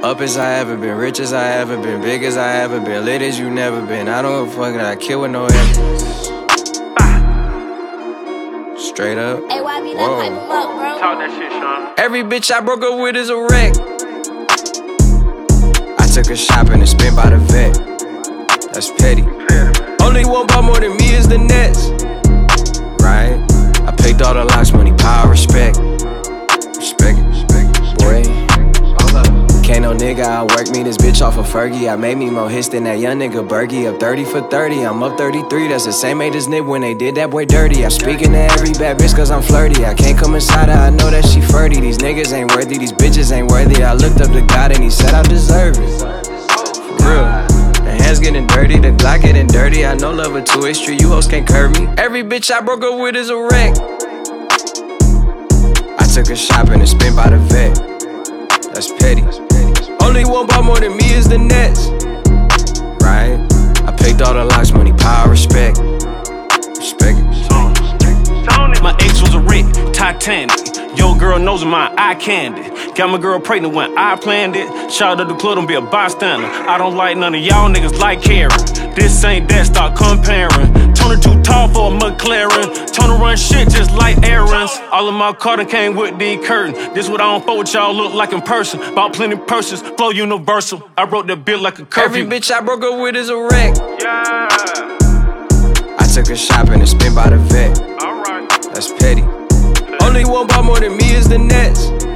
Up as I ever been, rich as I ever been, big as I ever been, lit as you never been. I don't give a fuck that I kill with no evidence. Straight up. Hey, YB, let's hype him up, bro. Talk that shit, Sean. Every bitch I broke up with is a wreck. I took her shopping and spent by the vet. That's petty. Only one bought more than me is the Nets. Right? I picked all the locks, money, power, respect. Respect it, boy. Can't no nigga outwork me, this bitch off of Fergie. I made me more hits than that young nigga Bergie. Up 30 for 30, I'm up 33. That's the same age as Nip when they did that boy dirty. I'm speaking to every bad bitch cause I'm flirty. I can't come inside her, I know that she flirty. These niggas ain't worthy, these bitches ain't worthy. I looked up to God and he said I deserve it. For real. The hands getting dirty, the Glock getting dirty. I know love a two-way street, you hoes can't curb me. Every bitch I broke up with is a wreck. I took her shopping and spent by the vet. That's petty. Only one bought more than me is the Nets. Right? I picked all the locks, money, power, respect. Respect it. My ex was a wreck, Titanic. Yo girl knows my eye candy. Got my girl pregnant when I planned it. Shout out to the club, don't be a bystander. I don't like none of y'all niggas like Karen. This ain't that, start comparing. Tony too tall for a McLaren. Tony run shit just like errands. All of my Carter came with the curtain. This what I don't fuck with y'all look like in person. Bought plenty purses, flow universal. I wrote that bill like a curfew. Every bitch I broke up with is a wreck. Yeah. I took her shopping and spent by the vet. Alright. That's petty. Only one bought more than me is the Nets.